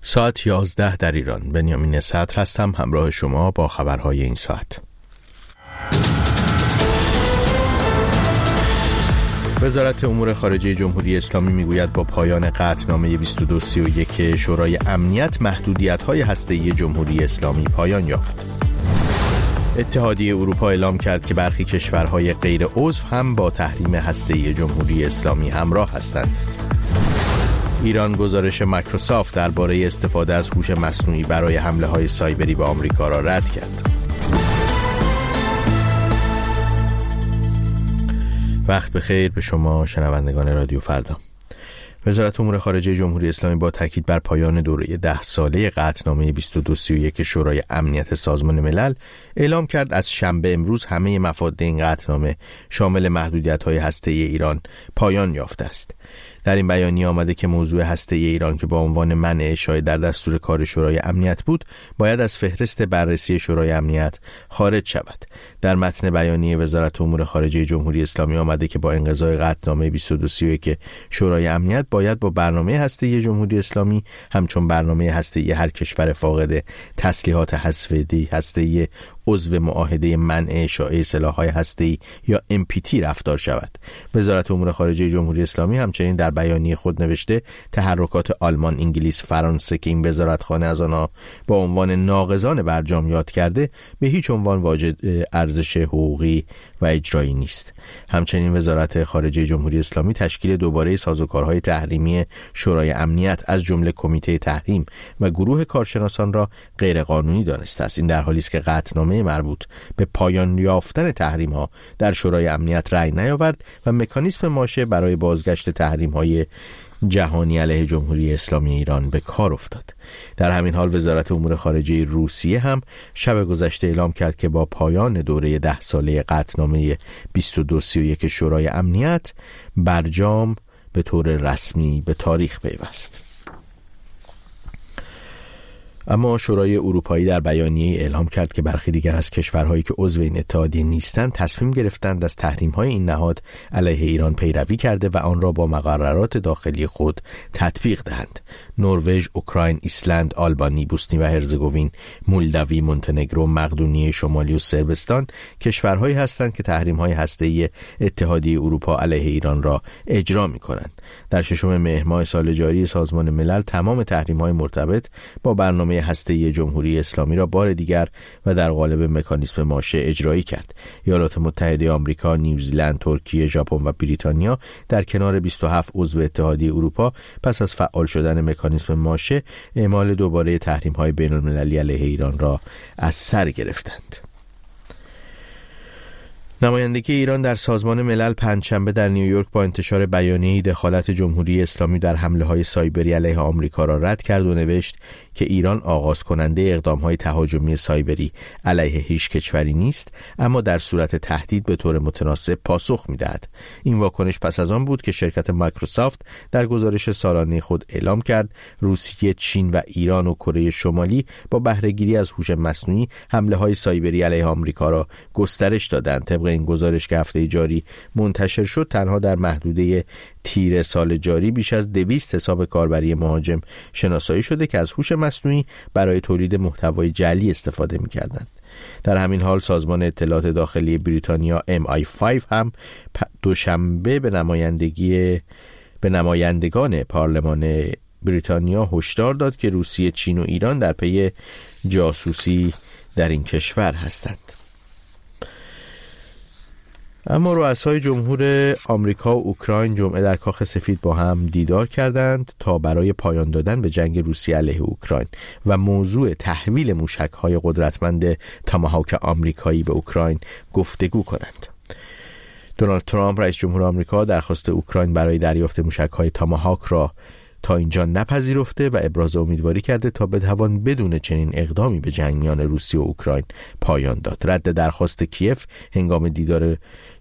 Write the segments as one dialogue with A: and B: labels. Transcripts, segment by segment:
A: ساعت 11 در ایران. بنیامین صدر هستم، همراه شما با خبرهای این ساعت. وزارت امور خارجه جمهوری اسلامی میگوید با پایان قطعنامه 2231 شورای امنیت محدودیت‌های هسته‌ای جمهوری اسلامی پایان یافت. اتحادیه اروپا اعلام کرد که برخی کشورهای غیر عضو هم با تحریم هسته‌ای جمهوری اسلامی همراه هستند. ایران گزارش مایکروسافت درباره استفاده از هوش مصنوعی برای حمله‌های سایبری به آمریکا را رد کرد. وقت بخیر به شما شنوندگان رادیو فردا. وزارت امور خارجه جمهوری اسلامی با تاکید بر پایان دوره 10 ساله قطعنامه 2231 شورای امنیت سازمان ملل اعلام کرد از شنبه امروز همه مفاد این قطعنامه شامل محدودیت‌های هسته‌ای ایران پایان یافته است. در این بیانیه آمده که موضوع هسته‌ای ایران که با عنوان منع اشاعه در دستور کار شورای امنیت بود باید از فهرست بررسی شورای امنیت خارج شود. در متن بیانیه وزارت امور خارجه جمهوری اسلامی آمده که با انقضای قطعنامه 2231 شورای امنیت باید با برنامه هسته‌ای جمهوری اسلامی همچون برنامه هسته‌ای هر کشور فاقد تسلیحات هسته‌ای عضو معاهده منع اشاعه سلاح‌های هسته‌ای یا NPT رفتار شود. وزارت امور خارجه جمهوری اسلامی همچنین در بیانیه خود نوشته تحرکات آلمان، انگلیس، فرانسه که این وزارتخانه از آنها با عنوان ناقضان برجام یاد کرده به هیچ عنوان واجد ارزش حقوقی و اجرایی نیست. همچنین وزارت خارجه جمهوری اسلامی تشکیل دوباره سازوکارهای تحریمی شورای امنیت از جمله کمیته تحریم و گروه کارشناسان را غیرقانونی دانسته است. این در حالی است که قطعنامه مربوط به پایان یافتن تحریم‌ها در شورای امنیت رأی نیاورد و مکانیزم ماشه برای بازگشت تحریم‌های جهانی علیه جمهوری اسلامی ایران به کار افتاد. در همین حال وزارت امور خارجه روسیه هم شب گذشته اعلام کرد که با پایان دوره 10 ساله قطعنامه 2231 شورای امنیت برجام به طور رسمی به تاریخ پیوست. اما شورای اروپایی در بیانیه اعلام کرد که برخی دیگر از کشورهایی که عضو این اتحادیه نیستند تصمیم گرفتند از تحریم‌های این نهاد علیه ایران پیروی کرده و آن را با مقررات داخلی خود تطبیق دهند. نروژ، اوکراین، ایسلند، آلبانی، بوسنی و هرزگوین، مولداوی، مونتنگرو، مقدونیه شمالی و صربستان کشورهایی هستند که تحریم‌های هسته‌ای اتحادیه اروپا علیه ایران را اجرا می‌کنند. در 6 مهر ماه سال جاری سازمان ملل تمام تحریم‌های مرتبط با برنامه هسته‌ای جمهوری اسلامی را بار دیگر و در قالب مکانیزم ماشه اجرایی کرد. ایالات متحده آمریکا، نیوزیلند، ترکیه، ژاپن و بریتانیا در کنار 27 عضو اتحادیه اروپا پس از فعال شدن مکانیزم ماشه اعمال دوباره تحریم‌های بین‌المللی علیه ایران را از سر گرفتند. نمایندگی ایران در سازمان ملل پنجشنبه در نیویورک با انتشار بیانیه‌ای دخالت جمهوری اسلامی در حمله‌های سایبری علیه آمریکا را رد کرد و نوشت که ایران آغاز کننده اقدام‌های تهاجمی سایبری علیه هیچ کشوری نیست، اما در صورت تهدید به طور متناسب پاسخ می‌دهد. این واکنش پس از آن بود که شرکت مایکروسافت در گزارش سالانه خود اعلام کرد روسیه، چین و ایران و کره شمالی با بهره‌گیری از هوش مصنوعی حمله‌های سایبری علیه آمریکا را گسترش دادند. طبق این گزارش که هفته جاری منتشر شد تنها در محدوده تیر سال جاری بیش از 200 حساب کاربری مهاجم شناسایی شده که از هوش مصنوعی برای تولید محتوای جعلی استفاده می‌کردند. در همین حال سازمان اطلاعات داخلی بریتانیا MI5 هم دوشنبه به نمایندگان پارلمان بریتانیا هشدار داد که روسیه، چین و ایران در پی جاسوسی در این کشور هستند. اما رؤسای جمهور آمریکا و اوکراین جمعه در کاخ سفید با هم دیدار کردند تا برای پایان دادن به جنگ روسیه علیه اوکراین و موضوع تحویل موشک‌های قدرتمند تاماهاک آمریکایی به اوکراین گفتگو کنند. دونالد ترامپ رئیس جمهور آمریکا درخواست اوکراین برای دریافت موشک‌های تاماهاک را تا اینجا نپذیرفته و ابراز امیدواری کرده تا بتوان بدون چنین اقدامی به جنگ میان روسیه و اوکراین پایان داد. رد درخواست کیف هنگام دیدار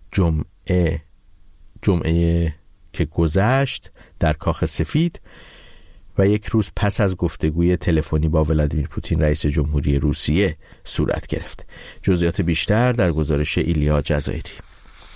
A: جمعه که گذشت در کاخ سفید و یک روز پس از گفتگوی تلفنی با ولادیمیر پوتین رئیس جمهوری روسیه صورت گرفت. جزئیات بیشتر در گزارش ایلیا جزایری.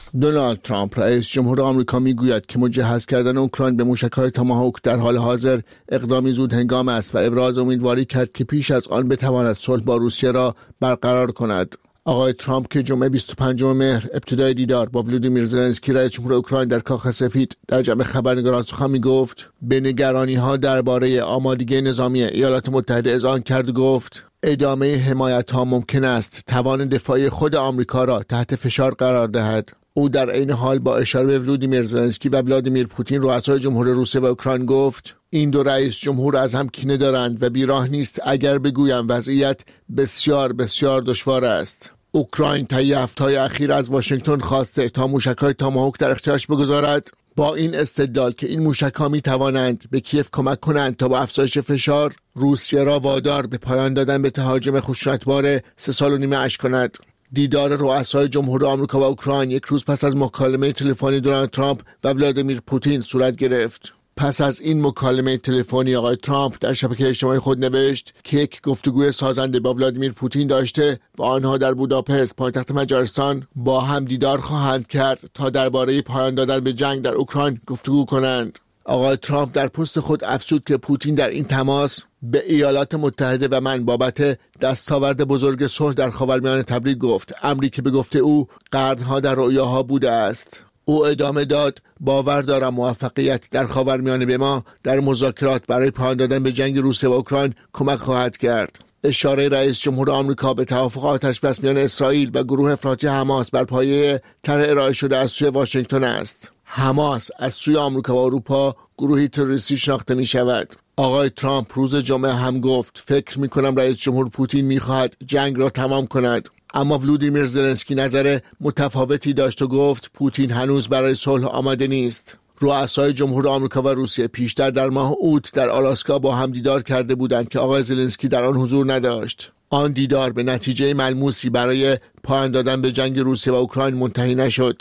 B: دونالد ترامپ رئیس جمهور آمریکا میگوید که مجهز کردن اوکراین به موشک‌های تاماهوک در حال حاضر اقدامی زود هنگام است و ابراز امیدواری کرد که پیش از آن بتواند صلح با روسیه را برقرار کند. آقای ترامپ که جمعه 25 مهر ابتدای دیدار با ولودیمیر زلنسکی رئیس جمهور اوکراین در کاخ سفید در جمع خبرنگاران سخن می‌گفت، به نگرانی‌ها درباره آمادگی نظامی ایالات متحده اذعان کرد و گفت ادامه حمایت‌ها ممکن است توان دفاعی خود آمریکا را تحت فشار قرار دهد. او در عین حال با اشاره به ولودیمیر زلنسکی و ولادیمیر پوتین رؤسای جمهور روسیه و اوکراین گفت این دو رئیس جمهور از هم کینه دارند و بیراه نیست اگر بگویم وضعیت بسیار بسیار دشوار است. اوکراین طی هفته‌های اخیر از واشنگتن خواسته تا موشک‌های تاماهوک در اختیارش بگذارد، با این استدلال که این موشک‌ها می‌توانند به کیف کمک کنند تا با افزایش فشار روسیه را وادار به پایان دادن به تهاجم خشونتبار 3.5 سال کند. دیدار رؤسای جمهور آمریکا و اوکراین یک روز پس از مکالمه تلفنی دونالد ترامپ و ولادیمیر پوتین صورت گرفت. پس از این مکالمه تلفنی آقای ترامپ در شبکه اجتماعی خود نوشت که یک گفتگوی سازنده با ولادیمیر پوتین داشته و آنها در بوداپست پایتخت مجارستان با هم دیدار خواهند کرد تا درباره پایان دادن به جنگ در اوکراین گفتگو کنند. آقای ترامپ در پست خود افزود که پوتین در این تماس به ایالات متحده و من بابت دستاورد بزرگ صلح در خاورمیانه تبریک گفت، امری که به گفته او قرنها در رؤیاها بوده است. او ادامه داد باور دارم موفقیت در خاورمیانه به ما در مذاکرات برای پایان دادن به جنگ روسیه و اوکراین کمک خواهد کرد. اشاره رئیس جمهور آمریکا به توافق آتش‌بس میان اسرائیل و گروه افراطی حماس بر پایه طرح ارائه شده از سوی واشنگتن است. حماس از سوی آمریکا و اروپا گروهی تروریستی شناخته می شود. آقای ترامپ روز جمعه هم گفت فکر می کنم رئیس جمهور پوتین می خواهد جنگ را تمام کند. اما ولودیمیر زلنسکی نظر متفاوتی داشت و گفت پوتین هنوز برای صلح آماده نیست. رؤسای جمهور آمریکا و روسیه پیشتر در ماه اوت در آلاسکا با هم دیدار کرده بودند که آقای زلنسکی در آن حضور نداشت. آن دیدار به نتیجه ملموسی برای پایان دادن به جنگ روسیه و اوکراین منتهی نشد.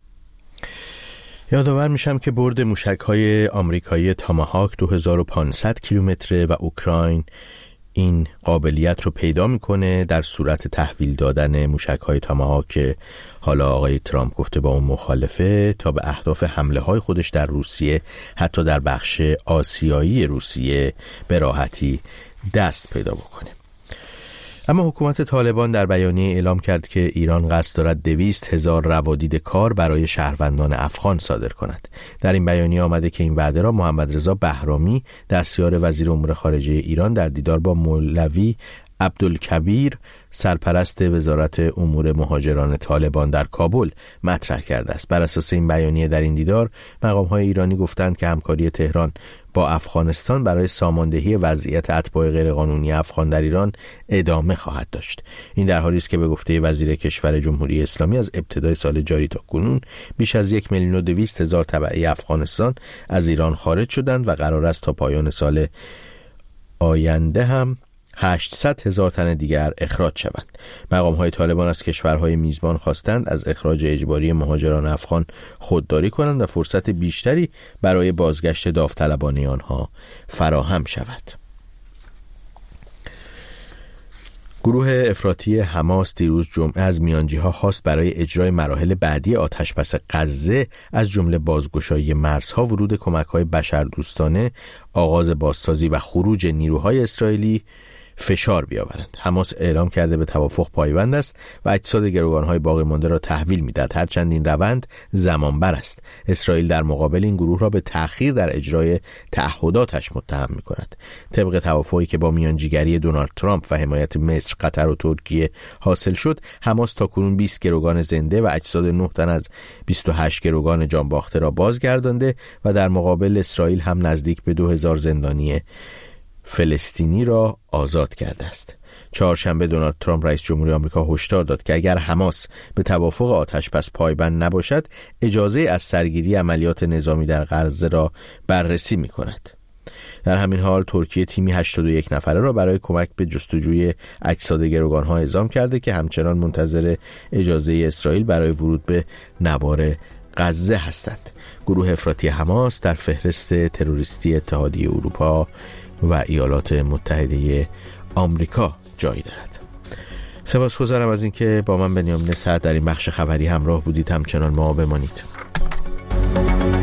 A: یادآور میشم که برد موشک‌های آمریکایی تاماهاک 2500 کیلومتره و اوکراین این قابلیت رو پیدا میکنه در صورت تحویل دادن موشک‌های تاماهاک که حالا آقای ترامپ گفته با اون مخالفه تا به اهداف حمله‌های خودش در روسیه حتی در بخش آسیایی روسیه به راحتی دست پیدا بکنه. اما حکومت طالبان در بیانیه اعلام کرد که ایران قصد دارد 200,000 روادید کار برای شهروندان افغان صادر کند. در این بیانیه آمده که این وعده را محمد رضا بهرامی دستیار وزیر امور خارجه ایران در دیدار با مولوی عبدالکبیر سرپرست وزارت امور مهاجران طالبان در کابل مطرح کرده است. بر اساس این بیانیه در این دیدار مقام‌های ایرانی گفتند که همکاری تهران با افغانستان برای ساماندهی وضعیت اتباع غیرقانونی افغان در ایران ادامه خواهد داشت. این در حالی است که به گفته وزیر کشور جمهوری اسلامی از ابتدای سال جاری تا کنون بیش از 1,200,000 تبعه افغانستان از ایران خارج شدند و قرار است تا پایان سال آینده هم 800,000 تن دیگر اخراج شوند. مقام‌های طالبان از کشورهای میزبان خواستند از اخراج اجباری مهاجران افغان خودداری کنند و فرصت بیشتری برای بازگشت داوطلبانه آنها فراهم شود. گروه افراطی حماس دیروز جمعه از میانجی‌ها خواست برای اجرای مراحل بعدی آتش‌بس غزه از جمله بازگشایی مرزها، ورود کمک‌های بشردوستانه، آغاز بازسازی و خروج نیروهای اسرائیلی فشار بیاورند. حماس اعلام کرده به توافق پایبند است و اجساد گروگان‌های باقی مانده را تحویل می‌دهد، هرچند این روند زمانبر است. اسرائیل در مقابل این گروه را به تأخیر در اجرای تعهداتش متهم می‌کند. طبق توافقی که با میانجیگری دونالد ترامپ و حمایت مصر، قطر و ترکیه حاصل شد، حماس تاکنون 20 گروگان زنده و اجساد 9 تن از 28 گروگان جانباخته را بازگردانده و در مقابل اسرائیل هم نزدیک به 2000 زندانی فلسطینی را آزاد کرده است. چهارشنبه دونالد ترامپ رئیس جمهوری آمریکا هشدار داد که اگر حماس به توافق آتش‌بس پایبند نباشد، اجازه از سرگیری عملیات نظامی در غزه را بررسی می‌کند. در همین حال ترکیه تیمی 81 نفره را برای کمک به جستجوی اجساد گروگان‌ها اعزام کرده که همچنان منتظر اجازه اسرائیل برای ورود به نوار غزه هستند. گروه افراطی حماس در فهرست تروریستی اتحادیه اروپا و ایالات متحده آمریکا جای دارد. سپاسگزارم از اینکه با من بنیامین سعد در این بخش خبری همراه بودید. همچنان ما بمانید.